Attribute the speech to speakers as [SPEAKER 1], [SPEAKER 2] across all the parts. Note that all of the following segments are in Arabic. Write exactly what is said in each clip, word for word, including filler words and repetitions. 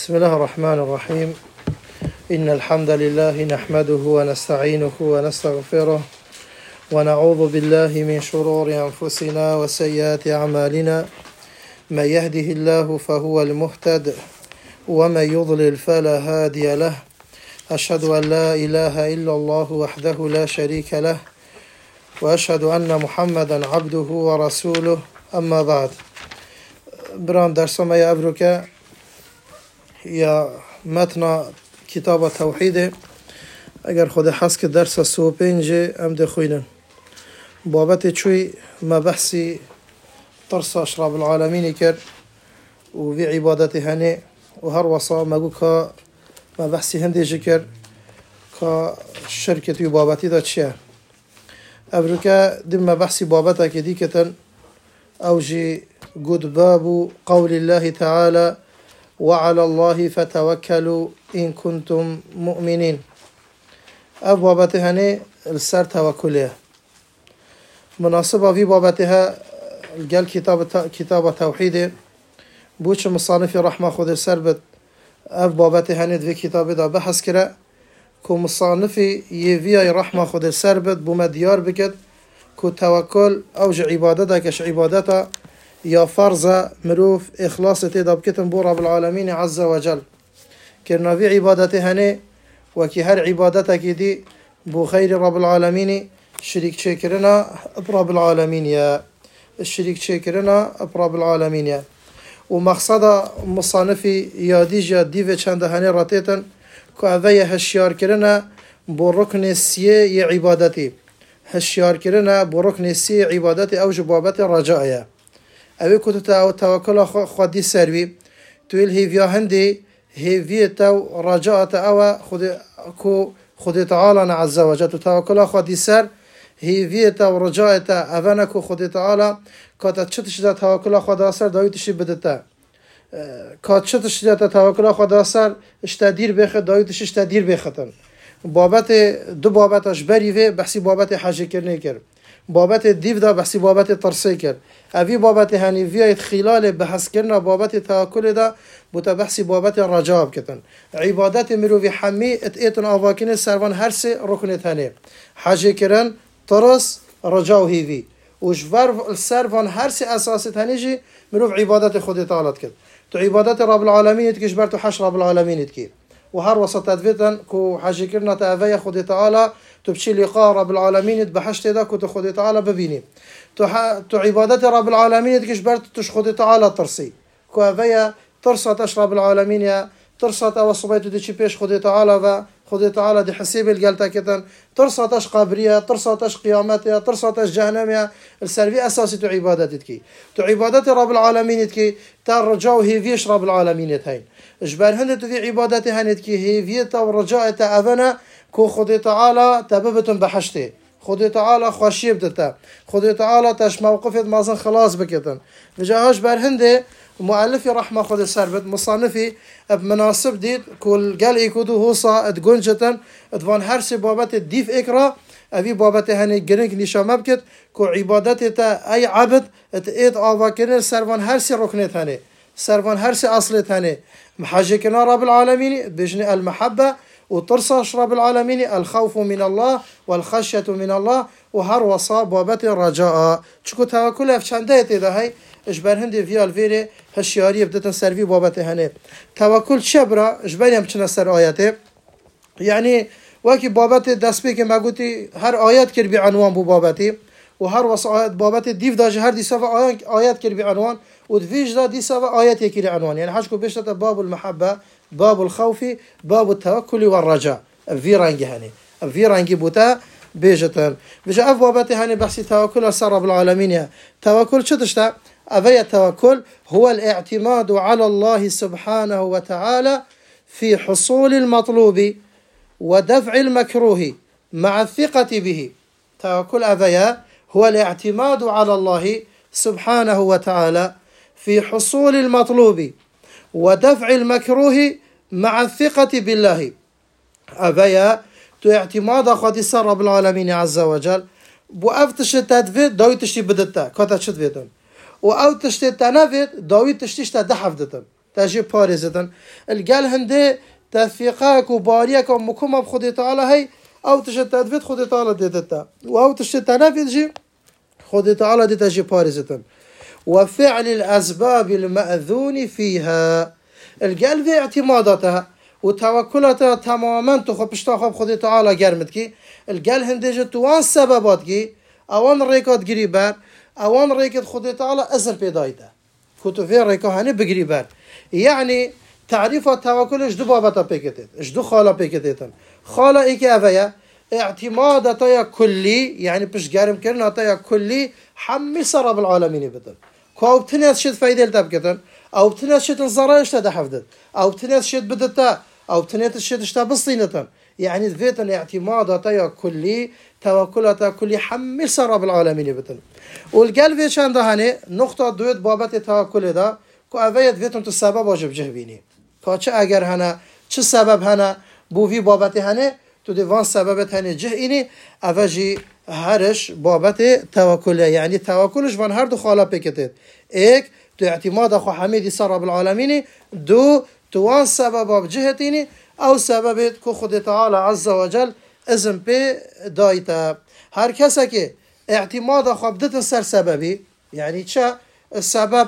[SPEAKER 1] بسم الله الرحمن الرحيم. إن الحمد لله نحمده ونستعينه ونستغفره ونعوذ بالله من شرور أنفسنا وسيئات أعمالنا. من يهده الله فهو المهتد ومن يضلل فلا هادي له. أشهد أن لا إله إلا الله وحده لا شريك له وأشهد أن محمدا عبده ورسوله. أما بعد، برام درسما يا أبروكا يا متن كتاب التوحيد. اگر خود حس که درس سو پنج ام ده خوینن بابت چوی ما بحثی ترس اشراب العالمین کرد و في عبادت هنه و هر وصا مگو که ما بحثی هنده جکر که شرکتی و بابتی دا چیه ابروکا دم ما بحثی بابتا که دی کتن اوجی قد باب قول الله تعالى وعلى الله فتوكلوا إن كنتم مؤمنين. أف بابتها هني السر توكلها مناسبة في بابتها قال كتاب كتاب التوحيد بوش مصانف رحمة خود السربت. أف بابتها هني في كتاب دا بحث كرا كو مصانف يفيا رحمة خود السربت بمديار بكت كو توكل أوج عبادتها كش عبادتها يا فرض مروف إخلاص تداب كتن بو رب العالمين عز وجل كرنا في عبادته هني وكي هر عبادتك دي بو خير رب العالمين شريك شكرنا برب العالمين يا الشريك شكرنا برب العالمين يا ومقصد مصانفي يا ديجا ديفي چند هني راتيتن كو اوه هشيار كرنا بو ركن السيه يا عبادتي هشيار كرنا بو ركن السيه عبادتي او جبابت رجائيا اوه كتو تا توكل خودي سروي تويل هيفيا هندي هيفيا تو رجاءة او خود كو خود تعالى عز وجل توكل خودي سر هيفيا تو رجاءة اونا كو خود تعالى كاتا چتش دا توكل خود سر دايتش بدتا كات چتش دا توكل خود سر اشتدير بخ دايتش اشتدير بختن بابت دو بابتش بريوه بحثي بابت حاجه كرنه كر بابت دیو دا بحثی بابت ترسی کرد اوی بابت هنیویت خلال بحث کردن بابت تاکل دا بوتا بحثی بابت رجاب کتن عبادت مروی حمی ات ایتن آواکین سروان هر سه رکنت هنه حاجه کرن ترس رجاو هیوی وشور سروان هر سه اساست هنه جی مروف عبادت خود تعالی کرد تو عبادت رب العالمین کش بر تو حش رب العالمین کی وهر وسط تدفيتن كو حاجه كرنا تأذية خد تعالى تبشي لقاء رب العالمين بحشت دا كو خد تعالى ببيني تو تو عبادات رب العالمين تكشبرت تش خد تعالى ترسي كو أذية ترصت أش رب العالمين يا ترصت أو صبيت دي بيش خد تعالى و خد تعالى دي حسيب الجلتا كتن ترصت أش قبرية ترصت أش قيامتها ترصت أش جهنمية السلبي أساسي تو عبادتك تو عبادات رب العالمين كي ترجاو هي فيش رب العالمين هين اجبر هند في عبادته هند كي هي فيتا ورجاء تأذنا كو خد تعالى تببتن بحشته خد تعالى خاشيب دتا خد تعالى تش موقفت مازن خلاص بكتن وجاهش بر هند مؤلف رحمه خد سربت مصنفي بمناسب ديت كل قال يكودو هوصا تقنجتن ادوان هرسي بابت الديف اكرا افي بابته هني جرينك نشامه بكت كو عبادته اي عبد ات آواكرن سروان هرسي ركنت هني سروان هرسي اصلت هني محاجكنا رب العالمين بجن المحبة وترصش رب العالمين الخوف من الله والخشية من الله وهر وصا بابت الرجاء چكو توكل افشانده تيدا هاي اجبر هندي في الفيري هشياري بدتن سروي بابت هني توكل شبرا اجبر هم چنا سر آياته يعني واكي بابت دسبه که مگوتي هر آيات كر بعنوان بو بابتي وهر وصا بابت ديف داج هر دي سفا آيات كر بعنوان ودفيج دا دي سوا آيات يكيل عنوان يعني حاجكو بيشتا باب المحبة باب الخوف باب التوكل والرجاء في رانجي هاني في رانجي بوتا بيجتن بيجا اف بابتي هاني بحثي توكل سر رب العالمين توكل شو تشتا افيا التوكل هو الاعتماد على الله سبحانه وتعالى في حصول المطلوب ودفع المكروه مع الثقة به توكل افيا هو الاعتماد على الله سبحانه وتعالى في حصول المطلوب ودفع المكروه مع الثقة بالله أبيا تو اعتماد قد رب العالمين عز وجل بو افتش تدفيد داوي تشتي بدتا كاتا تشتفيدن و او تشتي تنفيد داوي تشتيش تدحفدتن تجي بارزتن القال هندي تثقاك وباريك ومكومة بخدي تعالى هي أو تشت تدفت خدي تعالى ديتتا أو تشت تنافذ جي خدي تعالى دي تجي بارزتن وفعل الأسباب المأذون فيها القال في اعتماداتها وتوكلاتها تماما تخو بشتاخب خدي تعالى قرمتكي القال هندي جتوان سبباتكي اوان ريكات قريبان اوان ريكات خدي تعالى ازر بيدايته كنتو في ريكا هاني بقريبان يعني تعريف التوكل اجدو بابتا بيكتت اجدو خالا بيكتتن خالا ايكي افيا اعتماداتها كلي يعني بش قارم كرناتها كلي حمي سرب العالمين بدل كو بتنس شد فايدة لتبكتن او بتنس شد الزرايش تدحفدت او بتنس شد بدتا او بتنس شد اشتا بصينتن يعني ذاتن اعتماداتها كلي توكلاتها كلي حمي سرب العالمين بدل والقلب شان ده هاني نقطة دويت بابت توكل ده كو افيا ذاتن تسبب واجب جهبيني كو چه اگر هنا چه سبب هنا بوفي بابت هاني تو دیوان سببت هنی جه اینی اوجی هرش بابت توکله يعني توکلش وان هر دو خالا بکتید ایک تو اعتماد خو حمیدی سر رب العالمینی دو توان سبب جهتینی او سببت کو خود تعالی عز وجل ازم پی دایتا هر کسی که اعتماد خو بدت سر سببی يعني چه سبب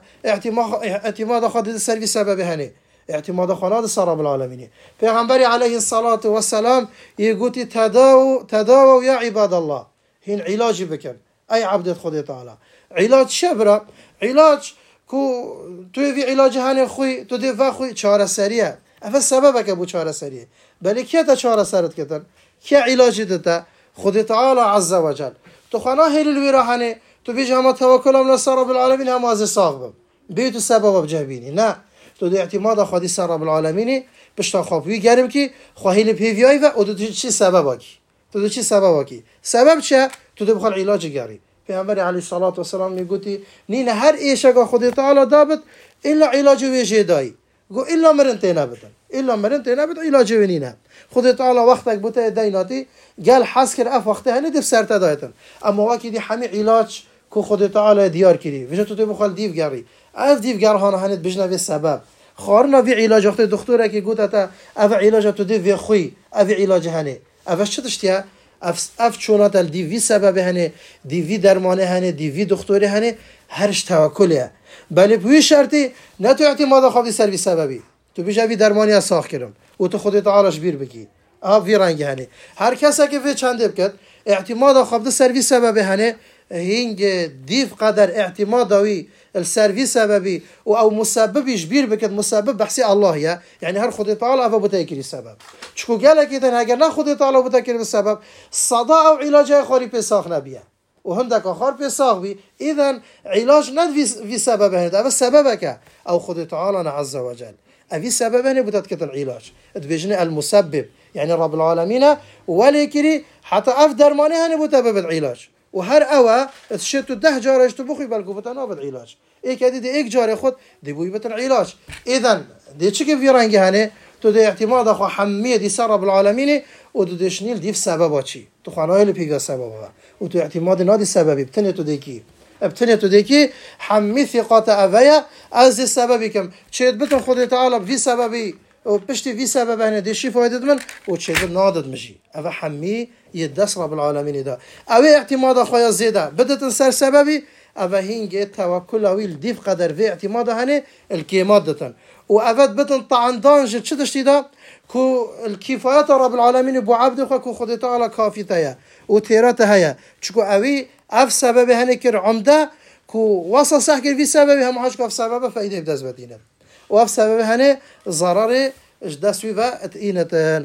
[SPEAKER 1] اعتماد اعتماد خو بدت سر سببی هنی اعتماد خانات سر رب العالمين پیغمبر عليه الصلاة والسلام يقول تداو تداو يا عباد الله هين علاج بكن أي عبد خدي تعالى علاج شبرة علاج كو تو في علاج هاني خوي تو دفع خوي شارة سريع أفا سببك أبو شارة سريع بل كيا تا شارة سرت كتن كيا علاج دتا خدي تعالى عز وجل تو خنا هيل الويرا هاني تو في جامعة توكل من سر رب العالمين هم هذا صاغب بيتو سبب بجابيني نا تو دي اعتماد خدي سر رب العالمين بشتا خوابي گرم کی خواهیل پیویای و تو چی سبب کی تو چی سبب کی سبب چه تو دو بخال علاج گری پیامبر علیه الصلاة والسلام میگویی نین هر ایشگاه خدای تعالی دابت الا علاج ویژه دای گو الا مرنت نبودن الا مرنت نبود علاج ونینه خدای تعالی وقتک بوده دیناتی قال حس کر اف وقته هنی دف سرت دایتن اما وقتی دی همه علاج کو خدای تعالی دیار کردی وجه تو دو بخال دیو گری اف دیو گر هانا هنت بجنبه سبب خارنا في علاج وقت دكتورك يقول أتا أف علاج تدي في خوي أف علاج هني أفش شتشتيا أف أف شونات الدي في سبب هني دي في درمانه هني دي في دكتور هني هرش توكله بل بوي شرطي نتو اعتماد خاطر سر في سببي تو بيجا في درماني ساخ كرم وتو خدي تعالى بير بكي أه في رنگ هني هر کسی که في چند بكت اعتماد خاطر سر في سبب هني هینگ دیف قدر اعتماد وی السروي سببي او مسبب يجبير بكت مسبب بحسي الله يا يعني هر خدي تعالى افا بتاكل السبب شكو قالك اذا اگر نه خدي تعالى بتاكل السبب صدا او علاج خاري بساخ نبيه وهندك اخر بساخ بي اذا علاج ند في سبب هذا بس سببك او خدي تعالى عز وجل افي سببني بتاكل العلاج تبجني المسبب يعني رب العالمين ولكن حتى افدر ماني هني بتبب العلاج وهر أوا تشتو ده جارش تبخي بالكو بتنابد علاج إيه كده دي إيك جاري خد دي بوي بتن علاج إذن دي تشكي في رنجي هني تو دي اعتماد أخو حمية دي سر رب العالمين ودو دي شنيل دي في سببا چي تو خانوه اللي بيقا سببا وتو اعتماد نادي سببي بتنية تو ديكي بتنية تو ديكي حمي ثقات أفايا از دي سببي كم شيد بتن خدي تعالى في سببي وبشتي في سبب هنا دي شي فايدة من وتشيد نادد مجي أفا حمي يدس رب العالمين ده أو اعتماد أخويا زيادة بدت نسر سببي أفا هينجي توكل أويل ديف قدر في اعتماد هني الكيمات دتن وأفاد بتن طعن دانج تشتشتي ده كو الكفايات رب العالمين بو عبد خو كو خدي تعالى كافيتها وتيرتها هي شكو أوي أف سبب هني كر عمده كو وصل سحكر في سبب هم حاج كف سبب فايدة بدز بدينه وأف سبب هني ضرر اجدس فيها اتقينة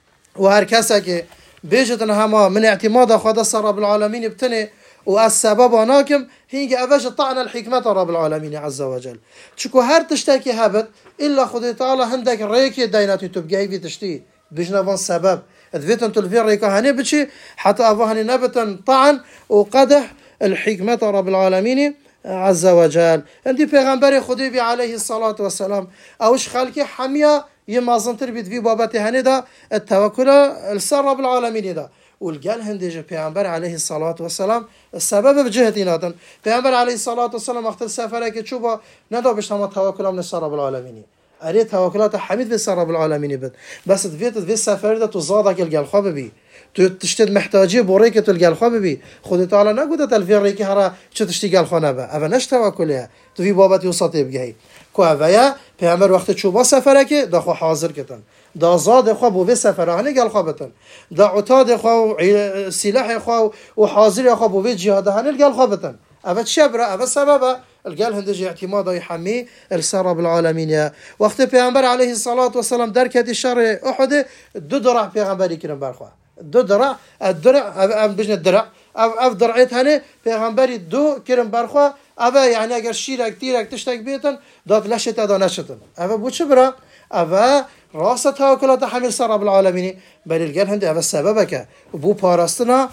[SPEAKER 1] وهر كسك بيجتن هما من اعتماد خدا سر رب العالمين بتني والسبب ناكم هيجي أفاش طعن الحكمة رب العالمين عز وجل شكو هر تشتكي هبت إلا خدي تعالى هندك ريكي ديناتي تبقى في تشتي بجنبان سبب ذبتن تلفين ريكا هني بتشي حتى أفاهني نبتن طعن وقدح الحكمة رب العالمين عز وجل عندي پیغمبر خدي بي عليه الصلاة والسلام أوش خالكي حمية يمازن تربيت في بابته هني دا التوكل السر رب العالمين دا والقال هندج پیامبر علیه الصلاة والسلام سبب بجهتی ناتن پیامبر علیه الصلاة والسلام وقت سفره که چوبا ندابش تمام توکلم نسر رب العالمین اری توکلات حمید به سر رب العالمین بد بس دویت دوی سفر ده تو زاده که الگل خواب بی تو تشتد محتاجی بوری که تو الگل خواب بی خود تعالی نگوده تلفیر ری که هر چه تشتی گل خانه به اول نش توکلیه تو وی بابت وساطه بگی کو اویا پیامبر وقت چوبا سفره که داخو حاضر کتن دا زاد خو بو سفره هنه گل خوابتن دا عتاد خو سلاح خو و حاضر خو بو جهاد هنه گل خوابتن اول شبره اول سببه القال هندج اعتماد يحمي السر رب العالمين يا وقت پیامبر عليه الصلاة والسلام دركت الشر احد دو درع پیغمبری کرن برخوا دو درع الدرع ام بجن الدرع اف درعت هنه پیغمبری دو کرن برخوا اوا يعني اگر شیرک تیرک تشتک بیتن داد لشت ادا نشتن اوا بو چه برا اوا راس توکلات حمل سر رب العالمين بل القال هند اوا سببك بو پاراستنا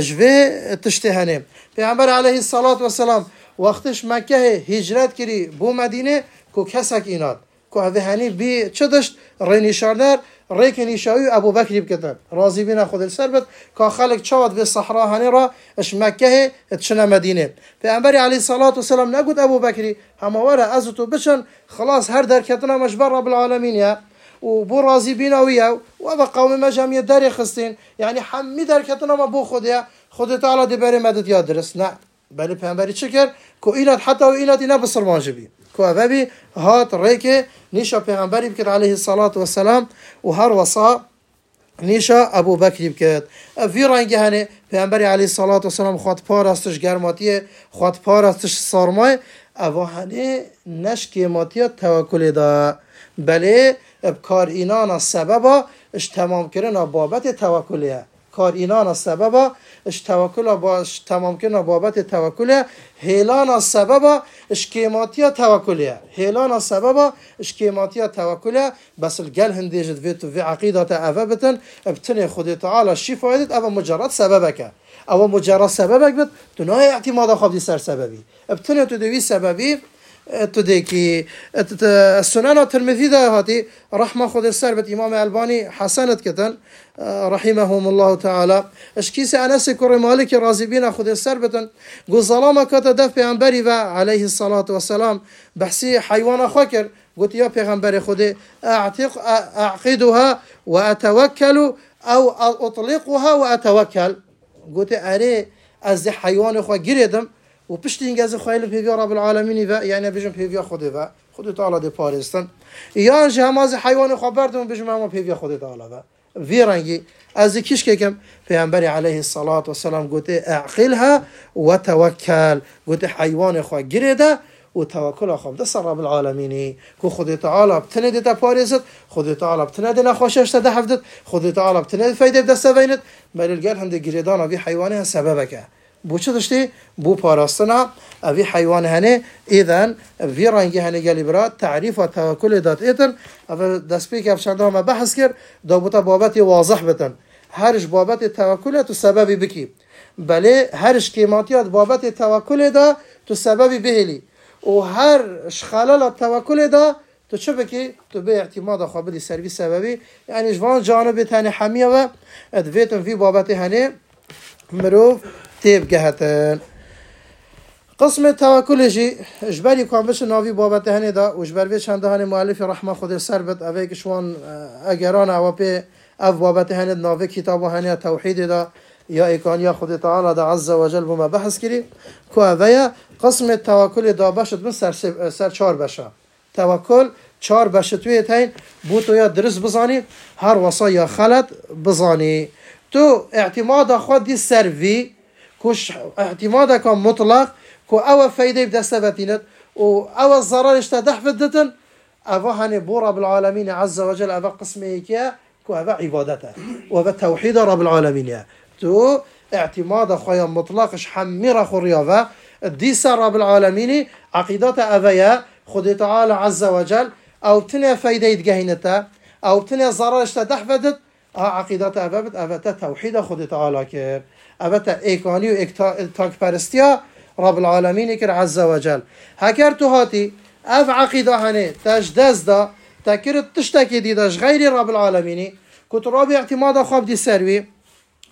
[SPEAKER 1] اجوه تشتهنه پیغمبر عليه الصلاة والسلام وقتش مکه هجرت کری بو مدینه کو کسک ایناد کو هنی بی چه داشت رینیشاردر ریک نیشایی ابو بکری بکتن راضی بینا خود السربت که خلق چاد به صحرا هنی را اش مکه اتشنا مدینه پیامبر علی صلوات و سلام نگود ابو بکری همواره از تو بچن خلاص هر درکتنا مجبر رب العالمین یا و بو راضی بینا ویا و با قوم مجمع داری خستین یعنی حمی درکتنا ما بو خودیا خود تعالی دی بری مدد یاد درست نه بله پیامبری چه کرد که اینات حتی و اینات اینا بسرمان جبی که اوی هات ریک نیشا پیامبری بکرد علیه الصلاة والسلام و هر وصا نیشا ابو بکری بکرد وی رنگه هنه پیامبری علیه الصلاة والسلام خواد پاراستش گرماتیه خواد پاراستش سارمای او هنه نش کیماتیه توکل دا بله بکار اینان سببا اش تمام کردن بابت توکلیه کار اینان سببا اش توکل باش تمام کردن بابت توکل هیلان سببا اش کیماتیا توکلیه هیلان سببا اش کیماتیا توکلیه بس الجل هندیجت فيت في عقیدت اوبتن ابتنی خود تعالی شفایت او مجرد سببک او مجرد سببک بد تو نه اعتماد خودی سر سببی ابتنی تو دوی سببی تديكي السنن الترمذي ده هاتي رحمة خود السربت إمام الباني حسنت كتن رحمهم الله تعالى اشكيس أنس كر مالك رازبين خود السربتن قل ظلامة كتدف بيعنبري عليه الصلاة والسلام بحسي حيوان خكر قلت يا بيغمبري خود أعتق أعقدها وأتوكل أو أطلقها وأتوكل قلت أري از حيوان خو گیردم و پشت این گز خیلی پیویا رب العالمینی و یعنی بجم پیویا خوده و خود تعالی دی پارستن یا انش هم از حیوان خبردم بجم هم پیویا خود تعالی و وی رنگی از کیش که کم پیامبر علیه الصلاة والسلام گوته اعقلها و توکل گوته حیوان خو گیرده و توکل خو ده سر رب العالمینی که خود تعالی بتنه دی پارست خود تعالی بتنه دی نخوشش ده حفظت خود تعالی بتنه فایده دست وینت بل الگل هم دی گیردان وی حیوانه سببکه بو چه داشتی بو پاراستنا اوی حیوان هنه ایدن وی رنگی هنه گلی برا تعریف و توکل داد ایتن او دست پی که افشنده همه بحث کرد دابوتا بابت واضح بتن هرش بابت توکل تو سببی بکی بله هرش کیماتیات بابت توکل دا تو سببی بهلی و هرش خلال توکل دا تو چه بکی تو به اعتماد خوابدی سروی سببی یعنی جوان جانب تانی حمیه و ادویتن وی بابت هنه مروف تیب گهتن قسم توکل جی اجباری کام بشه ناوی بابت هنی دا و اجبر چند هنی مؤلف رحمه خود سر بد اوی که شوان اگران او په او بابت هنی ناوی کتاب هنی توحید دا یا ایکانیا خود تعالی دا عز وجل بما بحث کری کو اوی قسم توکل دا باشد من سر سر چهار بشه توکل چهار بشه توی تین بو تو یا درس بزانی هر وصا یا خلط بزانی تو اعتماد خود دی سروی كوش اعتمادك كان مطلق كو أو فايدة بدست بتينت و أو الضرر اشتدح فدتن أو هني بو رب العالمين عز وجل أو قسمه كيا كو أو عبادته وأو توحيد رب العالمين تو اعتماد خويا مطلقش حمير خو رياضة ديس رب العالمين عقيدته أويا خد تعالى عز وجل أو تني فايدة يتجهنته أو تني الضرر اشتدح فدت عقيدته أبد أو توحيد خد تعالى كير البته ایکانی و اکتاک پرستیا رب العالمین کر عز وجل هکر تو هاتی اف عقیده هنه تجدز دا تکر تشتکی دیدش غیر رب العالمینی کت رابی اعتماد خواب دی سروی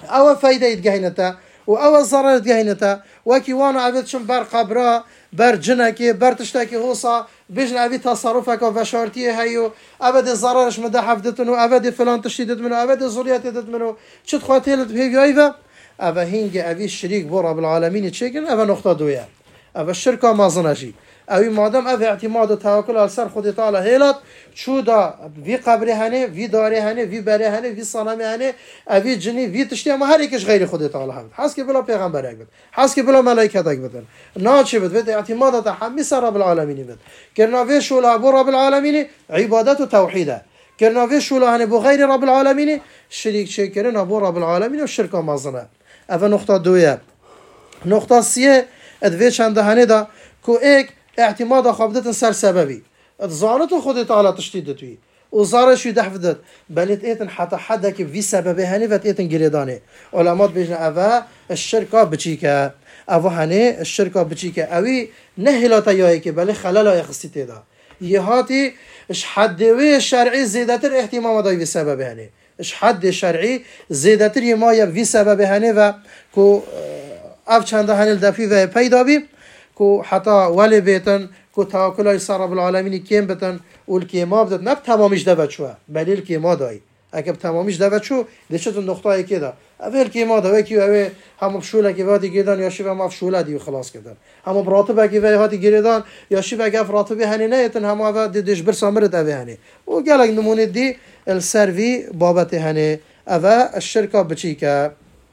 [SPEAKER 1] او فايده يتجهنتا و او ضرر يتجهنتا وكي وانا ابد شم بر قبره بر جنكي بر تشتكي هوصا بيجن ابي تصرفك وفشارتي هيو ابد ضررش مده حفدتنو ابد فلان تشديد منو ابد زوريات دت منو شت خاطيل بهيفا ابا هينج ابي الشريك بو رب العالمين تشيكن ابا نقطه دويا ابا الشركه ما زنجي اوی مادام او اعتماد و توکل على سر خود تعالی هیلات چودا وی قبر هنه وی داره هنه وی بره هنه وی صنم هنه اوی جنی وی تشتی اما هر یکش غیر خود تعالی هم حس که بلا پیغمبر اگبد حس که بلا ملائکه اگبدن نه چه بد اعتماد تحمی سر رب العالمین بد کرنا شولا بو رب العالمین عبادت و توحیده کرنا شولا هنه بو غیر رب العالمین شریک چه کرنا بو رب العالمین و شرک مازنه اول نقطه دویه نقطه سه ادوی چند هنه دا کو یک اعتماد خابدت سر سببي اتزارت خود تعالى تشديد توي وزارش يدحفدت بلت ايتن حتى حدك في سبب هني فت ايتن جريداني علماء بيجن اوا الشركه بچيكا اوا هني الشركه بچيكا اوي نهلات يايك بل خلل يخصيته دا يهاتي اش حدوي شرعي زيادتر اهتمام داي في سبب هني اش حد شرعي زيادتر يما في سبب هني و كو اف چند هنل دفي و پیدا بي کو حتی ولی بیتن کو توکل سر رب العالمین کیم بتن اول کیما بدت نب تمامش دوت شو بلیل کیما دای اگه تمامش دوت شو لشت نقطه ای که دا اول کیما دا کی اوه هم شوله کی وادی گیدان یا شی ما شوله دی خلاص کردن هم براتب کی وی هاتی گیدان یا شی بگه راتب هنی نه تن هم و دیش بر سامرت اوه هنی او گلگ نمونه دی السروی بابت هنی اوه الشرکه بچی که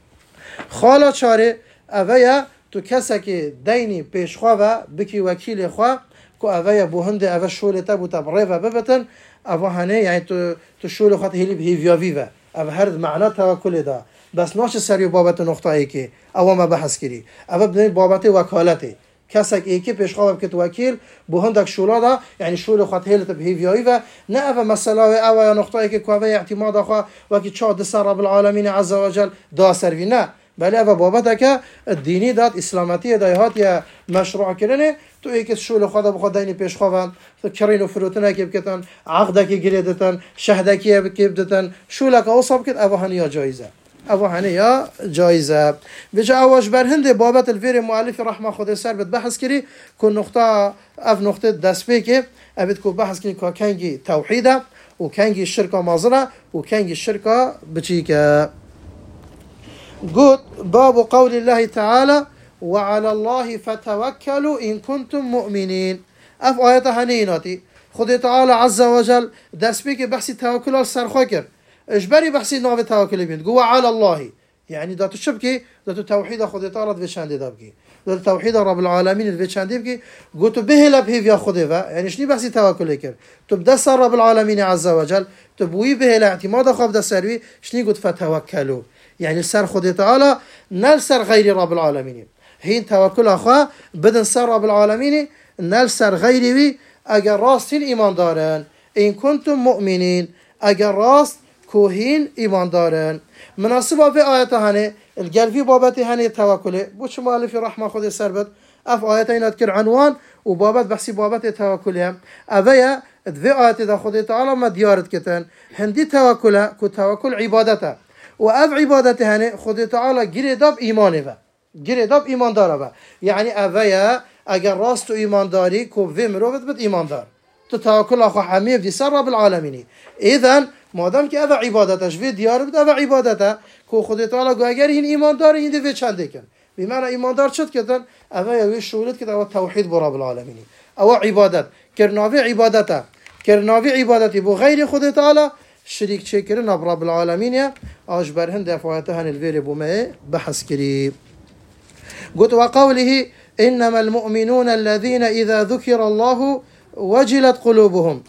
[SPEAKER 1] خالا چاره اوه تو کسی که دینی پیشخوا و بکی وکیل خوا که اوه بوهنده اوه شولتا بوتا بره و ببتن اوه هنه یعنی تو تو شول خواهد هیلی به هیویاوی و اوه هر معنا توکل دا بس ناش سری بابت نقطه ای که اوه ما بحث کری اوه بدنی بابت وکالته کسی که ایکی پیشخوا بکت وکیل بوهندک شولا دا یعنی شول خواهد هیلت به هیویاوی و نه اوه مسئله اوه یا نقطه ای که اوه اعتماد خوا وکی چا دسر رب العالمین عز و جل دا سروی نه بله و بابت که دینی داد اسلامتی دایهات یا مشروع کردنه تو یک شول خدا بخواد دینی پیش خوان تو کرین و فروتنه که بکتن عقده که گریدتن شهده که بکتن شول که اوصاب کت اوهانی یا جایزه اوهانی یا جایزه بجا اواش برهنده بابت الفیر مؤلف رحمه خود سر بد بحث کری که نقطه اف نقطه دست به که ابد کو بحث کری که کنگی توحیده و کنگی شرکا مازنه و کنگی شرکا بچی که قلت باب قول الله تعالى وعلى الله فتوكلوا إن كنتم مؤمنين اف آيات هنيناتي خد تعالى عز وجل دست بك بحثي توكل السرخوكر اجبري بحثي نوع توكل بين قوة على الله يعني داتو شبكي داتو توحيد خد تعالى دفشاندي دابكي داتو توحيد رب العالمين دفشاندي بكي قلت به لبه في خدها يعني شني بحثي توكل كر تبدا سر رب العالمين عز وجل تبوي به الاعتماد خف دسروي شني قلت فتوكلوا يعني سر خود تعالى نال سر غير رب العالمين هين توكل اخوا بدن سر رب العالمين نال سر غيري وي اگر راستين ايمان دارن ان كنتم مؤمنين اگر راست کوهین ایمان دارن مناسبه به آیت هنه القلبي بابت هنه توكل بو شما الف رحمه خود سربت اف آیت اینات کر عنوان و بابت بحثی بابت توكل هم اویا دو آیت دا خود تعالی ما دیارت کتن هندی توكل کو توكل عبادته و اف عبادت هنه خود تعالی گیره داب ایمانه و گیره داب ایمان داره و یعنی اویا اگر راست و ایمان داری کو و مروت بد ایمان دار تو توكل اخو حميه في سر رب العالمين اذا مادام که اوه عبادتش وی دیار بود اوه عبادته که خود تعالی گو اگر این ایمان داره این دوی چنده کن بمعنی ایمان دار شد کتن اوه یوی شغلت کت اوه توحید بر رب العالمین اوه عبادت کرناوی عبادته کرناوی عبادتی بو غیر خود تعالی شریک چه کرن رب العالمین آج برهن دفعاته هن الویر بو ما بحث کری قلت وقوله انما المؤمنون الذين اذا ذكر الله وجلت قلوبهم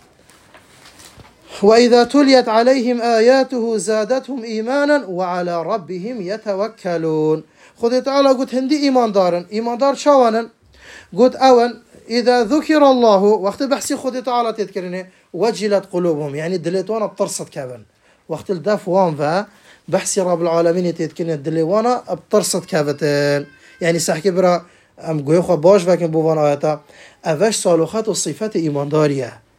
[SPEAKER 1] وإذا تليت عليهم آياته زادتهم إيمانا وعلى ربهم يتوكلون خد تعالى قلت هندي إيمان دارن إيمان دار شوانا قلت أول إذا ذكر الله وقت بحسي خد تعالى تذكرني وجلت قلوبهم يعني دليتوانا بترصد كابن وقت الدف وان فا بحسي رب العالمين تذكرني دليوانا بترصد كابتن يعني سحكي برا أم قويخوا باش فاكن بوان آياتا أفاش صالوخات وصفات إيمان دارية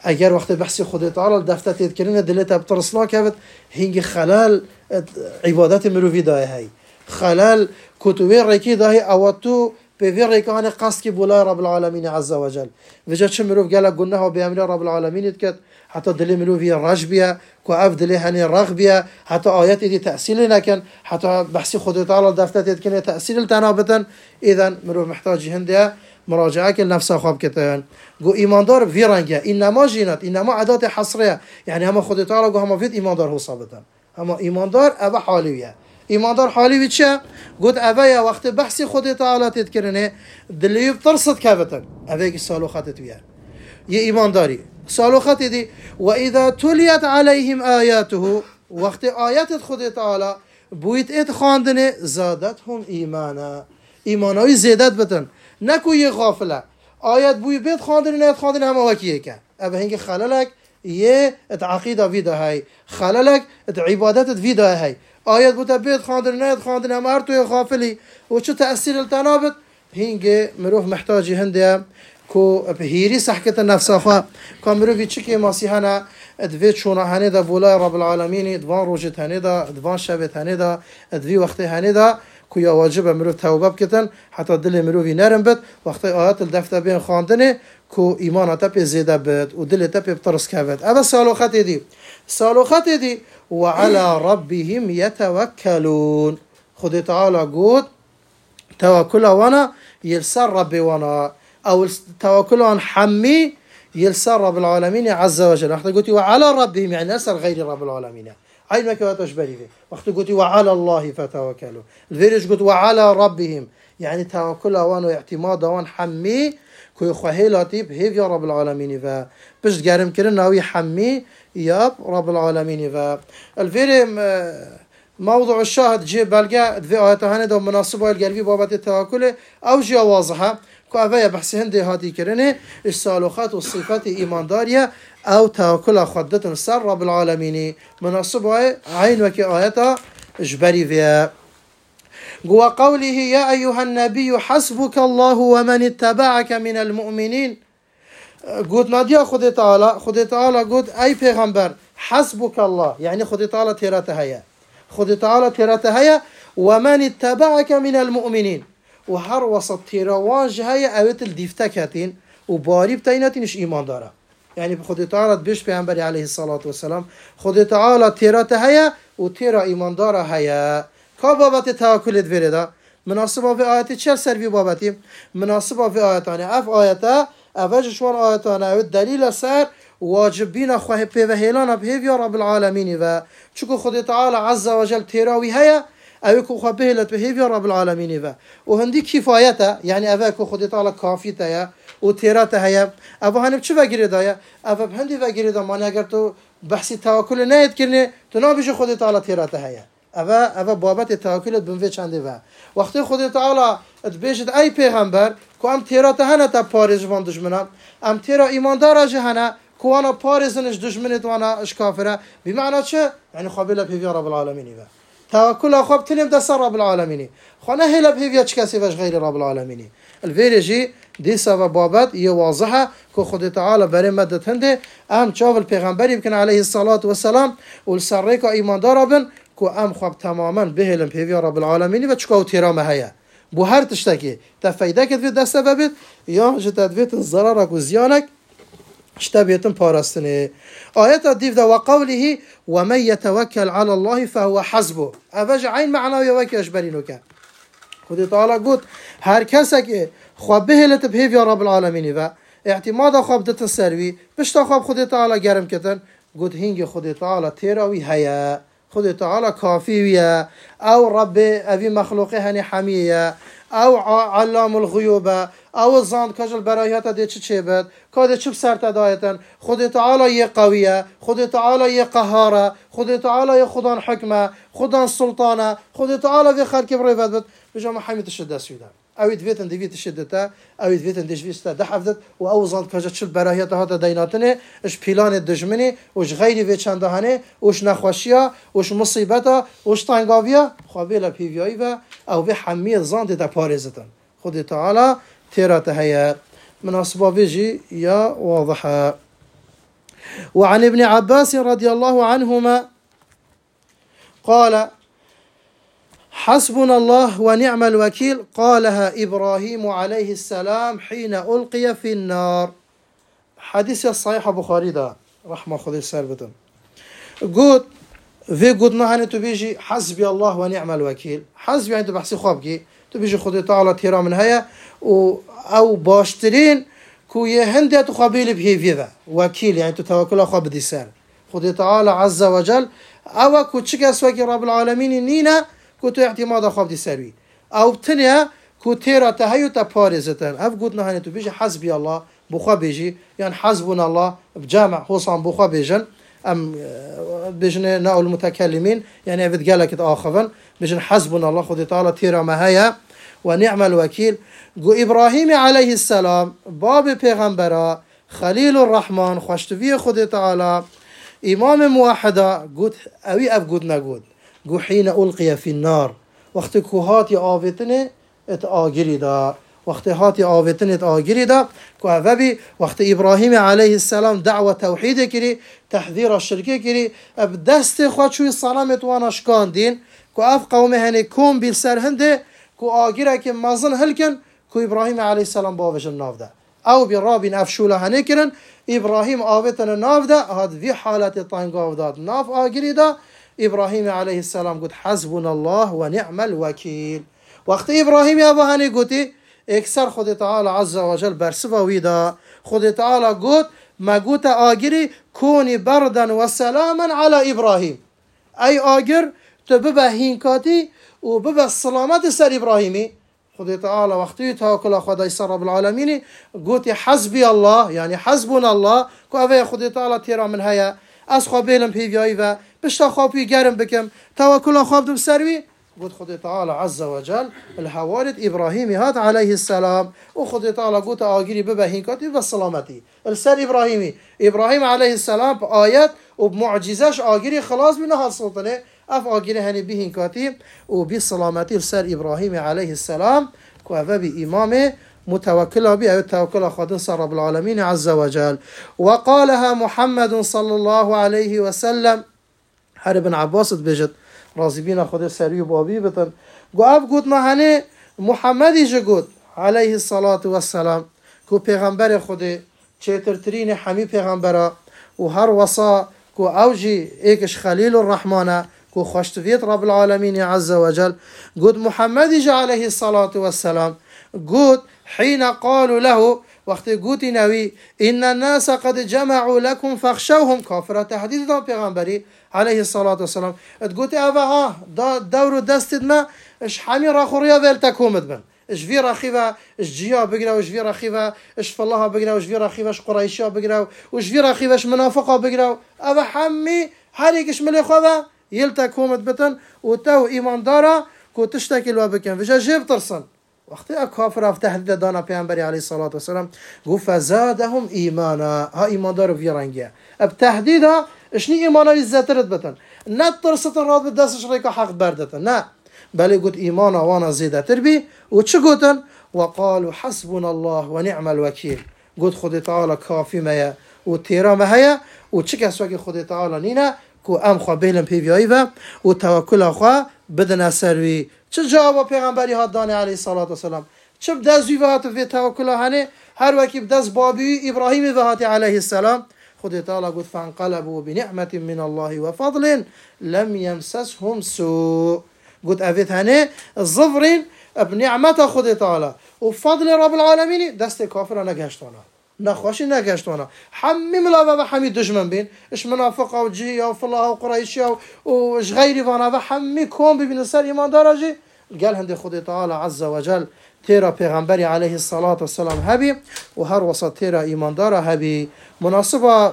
[SPEAKER 1] اگر وقت بحث خود تعالی دفتر تذکرین دلت بترسنا كبت هنگ خلال عبادت مروفی دای هی خلال کتوی رکی دای اوتو بفي ريكان قصد بولا رب العالمين عز وجل وجا چه مروف قال قلنا بأمر رب العالمين تكت حتى دل مروف رج بيا كأف دل هني رغ بيا حتى آيات دي تأصيل لكن حتى بحث خود تعالى دفتر تكن تأصيل تنابتا إذا مروف محتاج هندية مراجعة كل نفسها خواب كتان جو إيماندار في رنجة إنما جينات إنما عادات حصرية يعني هم خود تعالى جو هم فيت إيماندار هو صابتا هم إيماندار أبا حالوية ایماندار حالی چه؟ گفت اوه وقت بحث خود تعالی تذکرنه دلی بترصد كابتن اوه کی سالوخات تویه یه ایمانداری سالوخات دی و اذا تلیت علیهم آیاته وقت آیات خود تعالی بویت ات خواندنه زادتهم ایمانا ایمانای زیادت بتن نکو یه غافله آیات بوی بیت خواندنه نه خواندنه هم وکیه که اوه هنگ خلالک یه ات عقیده ویدا های خلالک ات عبادت ویدا های آیات بوده بیت خواندن نه خواندن هم هر توی غافلی و چه تأثیر التنابت هنگه مروف محتاجی هنده کو بهیری صحکت نفس آخوا که مروفی چه که ماسیحانه ادوی چونه هنه دا بولای رب العالمین ادوان روجت هنه دا ادوان شبت هنه دا ادوی وقت هنه دا که یا واجب مروف توبه بکتن حتی دل مروفی نرم بد وقت آیات الدفته بین خواندنه که ایمان تا پی زیده بد و دل تا پی بترس کبد اما سالوخت دی سالوخت دی وعلى ربهم يتوكلون خد تعالى قود توكل وانا يلسر ربي وانا او توكل عن حمي يلسر رب العالمين عز وجل وقت قلت وعلى ربهم يعني يلسر غير رب العالمين عين ما كواتش بريفه وقت قلت وعلى الله فتوكلوا الفيرج قلت وعلى ربهم يعني توكل وانا اعتماد وان حمي كوي خهيلاتي بهيف يا رب العالمين ف بش جارم كرنا هو حمي ياب رب العالمين ف الفيرم موضوع الشاهد جي بلقى في آياتها هنا مناسبة القلبي بابت التوكل أو جي واضحة كأفيا بحث هندي هاتي كرنه السالوخات والصفات إيمان دارية أو توكل خدت سر رب العالمين مناسبة عين وكي آياتها جبري فيها جوا قوله يا أيها النبي حسبك الله ومن اتبعك من المؤمنين قلت ناديا خد تعالى خد تعالى قلت أي پیغمبر حسبك الله يعني خد تعالى تيراتها هيا خد تعالى تيراتها هيا ومن اتبعك من المؤمنين وهر وسط تيروان جهيا أوت الدفتكاتين وباري بتايناتينش إيمان دارا يعني خد تعالى بيش پیغمبر عليه الصلاة والسلام خد تعالى تيراتها هيا وتيرا إيمان دارا هيا که بابت توکل دویرده مناسبه به آیت چه سروی بابتی مناسبه به آیتانه اف آیتا اوجشوان آیتانه او دلیل سر واجبین خواه پی و هیلان به یا رب العالمین و چکو خود تعالی عز وجل تیراوی هیا او که خواه بهلت به یا رب العالمین و و هندی کفایته یعنی او که خود تعالی کافی تیا و تیرات هیا او هنب چه وگیره دایا او هندی وگیره دا معنی اگر تو بحثی توکل نهید کرنه تو نابیش خود تعالی تیرات هیا اوا اوا بابت توکل بنوی چنده و وقتی خود تعالی اتبیشت ای پیغمبر که ام تیرا تهنه تا پارز وان دشمنم ام تیرا ایماندار جهنه که وانا پارزنش دشمنت وانا اش کافره بمعنى چه؟ يعني خابلا بهوی رب العالمين و توکل خواب تلم دست رب العالمين خانه هلا بهوی چه کسی وش غیر رب العالمين الویرجی دیسا و بابت یه واضحه که خود تعالی برای مدت هنده ام چاول پیغمبری بکن علیه الصلاة والسلام و سره که ایماندار بن که ام خواب تماما بهلم پیوی رب العالمین و چکاو تیرامه هیا بو هر تشتکی تفایده کد دسته ببید یا جتا دویتن ضررک و زیانک شتا بیتن پارستنه آیت دیو دا و قوله و من یتوکل علی الله فهو حسبه اوج عین معناوی وکی اشبرینو که خود تعالی گود هر کسی که خواب بهلت پیوی رب العالمین و اعتماد خواب دت سروی بشتا خواب خود تعالی گرم کتن گود هنگ خود تعالی تیراوی هیا خود تعالى كافية أو رب أبي مخلوقه هني حمية أو علام الغيوب أو الظن كجل برايات دي تشبت كده شو بسرت دايتن خود تعالى قوية خود تعالى قهارة خود تعالى خدان حكمة خدان سلطانة خود تعالى في خلق بريفت بجمع حمية الشدة سودا أو يدفيتن دفيت الشدة أو يدفيتن دشفيستا دحفت وأو ظن كجل شو برايات هذا ديناتنه إيش بلان الدجمني وإيش غيري في چندهانه وإيش نخوشيا وإيش مصيبته وإيش تنقابيا خابيلا بيفياي و أو في حمية ظن ده بارزتن خود تعالى تيرات هيا مناسبة بيجي يا واضحة وعن ابن عباس رضي الله عنهما قال حسبنا الله ونعم الوكيل قالها إبراهيم عليه السلام حين ألقي في النار. حديث الصحيح بخاري ده رحمة خذ السربتن قد في قد نهاني تبيجي حسبي الله ونعم الوكيل. حسبي يعني تبحثي خوابكي تبيجي خذي تعالى تيرا من هيا أو باشترين كو يهندي تقابل به فيها وكيل يعني تتوكل خواب دي سال خذي تعالى عز وجل أو كو تشكى سواكي رب العالمين نينا كو تو اعتماد خواب دي سالوي أو تنيا كو تيرا تهيو تبارزتن أف قد نهاني تبيجي حسبي الله بخوا بيجي يعني حسبنا الله بجامع خصوصا بخوا بيجن أم بيجن ناو المتكلمين يعني أبد قالك آخفا بيجن حسبنا الله خذ تعالى تيرا ما هيا ونعم الوكيل. قو إبراهيم عليه السلام باب پیغمبرا خليل الرحمن خوشتوی خذ تعالى إمام موحدا قد أوي أف قد نقود قو حين ألقي في النار وقت كوهاتي آفتني اتآجري دا وقت هاتي آفتنت آگیری دا که اوبی وقت ابراهیم علیه السلام دعوة توحید کری تحذیر الشرکه کری اب دست خود شوی سلامت وانش کاندین که اف قوم هنی کم بیل سر هنده که آگیره که مازن هلکن که ابراهیم علیه السلام باوشن ناف ده او بی رابین افشوله هنی کرن ابراهیم آفتن ناف ده هاد وی حالت تانگاو داد ناف آگیری دا ابراهیم علیه السلام گفت حسبنا الله و نعم الوکیل. وقت ابراهیم ابا هنی گوتی اکثر خود تعالی عز و جل برسوا ویدا خود تعالی گفت مگوت آگری کونی بردن و سلاما علی ابراهیم ای آگر تو ببه هینکاتی و ببه سلامت سر ابراهیمی. خود تعالی وقتی توکل خدای سر رب العالمین گوتی حسبی الله یعنی حسبنا الله که اوه خود تعالی تیرا من هیا از خواب بیلم پیویایی و بشتا خوابی گرم بکم توکل خواب دم سروی قد خد تعالى عز وجل الحوارد إبراهيم هات عليه السلام وخد تعالى قد آجري ببهينكاتي والسلامتي السر إبراهيمي إبراهيم عليه السلام بآيات وبمعجزاش آجري خلاص منها السلطنة أف آجري هني بهينكاتي وبالسلامتي السر إبراهيم عليه السلام كوفا بإمامه متوكل به أو توكل خدن سر رب العالمين عز وجل. وقالها محمد صلى الله عليه وسلم هر ابن عباس بجد راضی بینا خود سری و بابی بتن گو اب گوت نهانه محمدی جگود علیه الصلاة والسلام کو پیغمبر خود چهترترین حمی پیغمبره و هر وصا کو اوجی ایکش خلیل الرحمنه کو خوشتویت رب العالمین عز وجل گود محمدی جا علیه الصلاة والسلام گود حين قالوا له وقت قوتي نوي إن الناس قد جمعوا لكم فاخشوهم كافرة تحديد دام پیغمبري عليه الصلاة والسلام تقولي أبا ها دور دستد ما إش حامي راخوريا ويلتكومت بن إش في رخيفة إش جيا بقرا وإش في رخيفة إش فالله بقرا وإش في رخيفة إش قريشيا بقرا وإش في رخيفة إش منافقة بقرا أبا حمي هاريك إش ملي خواه يلتكومت بتن وتو إيمان دارا كو تشتكي الوا بكن فجا جيب ترسن وقتی کافر اف تهدید دانا پیامبری علیه الصلاة والسلام گفت فزادهم ایمانا ها ایماندار ویرانگیه اب تهدیدا اشنی ایمانا زیادترت بتن نه ترستن راد به دستش ریکا حق بردتن نه بله گفت ایمانا وانا زیادتر بی و چه گفتن وقالوا حسبنا الله ونعم الوکیل گفت خود تعالی کافی میا و تیرا مهیا و چه کسوا که خود تعالی نینه کو ام خو بیلم پیویایی و و توکل خو بدن سروی چه جواب پیغمبری ها دانه علیه الصلاة والسلام چه بدازوی وهات في توکل هنه هر وکی بداز بابی ابراهیم وهات علیه السلام خود تعالی گفت فانقلبوا بنعمة من الله وفضل لم يمسسهم سوء گفت اوید هنه ظفرین بنعمت خود تعالی و فضل رب العالمین دست کافر نگشتانا نخواشی نگشتانا حمی ملاوه و حمی دشمن بین اش منافقه و جی و فلاح و قرائشی و اش غیری وانا و حمی کن ببین سر ایمان داره جی قال هند خود تعالی عز وجل تیرا پیغمبری علیه الصلاة والسلام هبی و هر وسط تیرا ایمان داره هبی مناسبه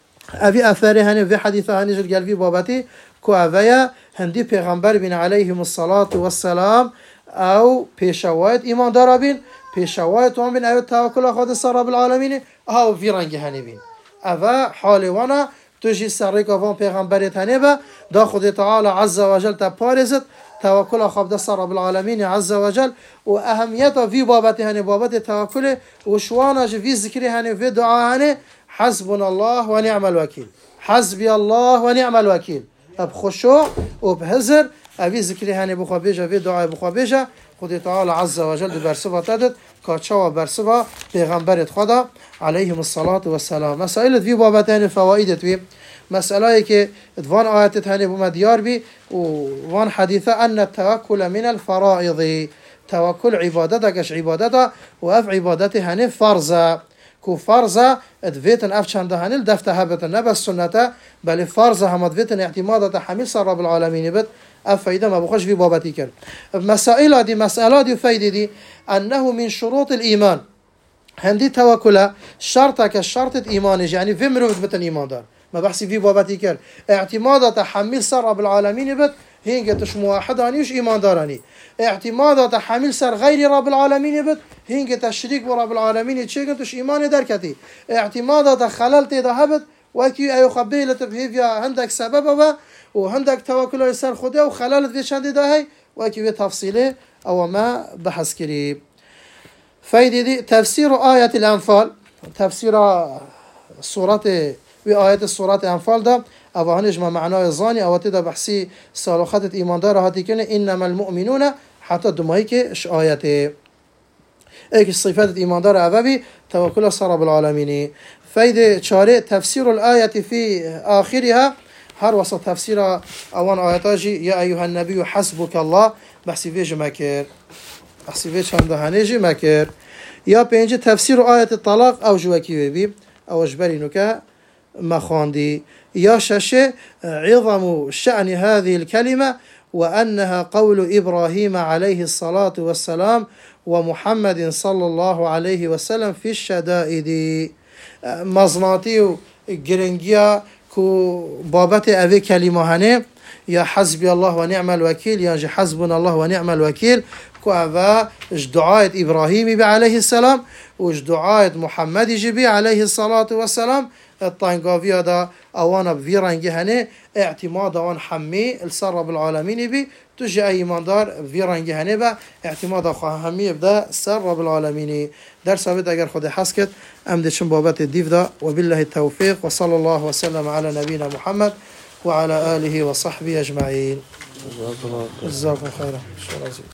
[SPEAKER 1] اوی افری هنی و حدیث هنی جل قلبی بابتی که اویا هندی پیغمبر بین علیه الصلاة والسلام او پیشوایت ایمان داره بین پیشوایت وان بین او توکل خود سر رب العالمین او ویرانگی هنی بین او حال وانا توجی سر وان پیغمبریت هنی با دا خود تعالی عز وجل تا پارزت توکل خود سر رب العالمین عز وجل و اهمیت وی بابت هنی بابت توکل و شواناج وی ذکر هنی و دعا هنی حسبنا الله ونعم الوكيل، حسبي الله ونعم الوكيل، بخشوع وبهزر أبي ذكري هني بخوا بيجا في دعاء بخوا بيجا خدي تعالى عز وجل برسبة تدت كاتشوا برسبة پیغمبر خدا عليهم الصلاة والسلام. مسائل في بابتين فوائد في مسألة كي دوان آيات هني بمديار بي ووان حديثة أن التوكل من الفرائض، توكل عبادتك عبادته وأف عبادته هني فرزة كو فرزة ادفيتن اف چند هنل دفته هبتن نه بس سنته بل فرزة هم ادفيتن اعتمادات حميل سر رب العالمين بد اف فايده ما بخش في بابتي كر. مسائل دي مسألة دي فايده دي أنه من شروط الإيمان هندي توكل شرطك الشرط إيمان يعني في مروف بتن إيمان دار ما بحسي في بابتي كر اعتمادات حميل سر رب العالمين بد هينجا تش موحداني وش إيمان داراني، اعتمادات حميل سر غير رب العالمين بد هينجا تشريك برب العالمين تشيكن تش إيمان دركتي، اعتمادات خلل تيدا هبت وكي أيو خبيلة بهيفيا عندك سبب وعندك توكل سر خده وخلل في شند ده هي وكي تفصيله أو ما بحث كريب. فايدة دي تفسير آية الأنفال، تفسير سورة بآية السورة الأنفال ده أو هنجمع معناه الظاني أو تدا بحسي صالحات إيمان دار هاتي كنه إنما المؤمنون حتى دمائك إش آياته إيش صفات إيمان دار أبابي توكل صار بالعالمين. فايدة شارع تفسير الآية في آخرها هر وسط تفسير أوان آياتاجي يا أيها النبي حسبك الله بحسي فيج مكر بحسي فيج هم دهانيجي مكر. يا بينجي تفسير آية الطلاق أو جواكي بي أو جبري نكا مخاندي. يا شاشة عظم شأن هذه الكلمة وأنها قول إبراهيم عليه الصلاة والسلام ومحمد صلى الله عليه وسلم في الشدائد مزناتي جرنجيا كو بابت أبي كلمة هني يا حسبي الله ونعم الوكيل يا حسبنا الله ونعم الوكيل كو أبا دعاء إبراهيم عليه السلام وجدعاء محمد جبي عليه الصلاة والسلام الطنقافية دا أوانا بفيرانجي هني اعتماد أوان حمي السر رب العالمين بي تجي أي مندار بفيرانجي هني با اعتماد أخوة حمي بدا سر رب العالمين. درس بيت أجر خد حسكت أمد شن بابات الديف دا وبالله التوفيق وصلى الله وسلم على نبينا محمد وعلى آله وصحبه أجمعين. جزاكم خيرا.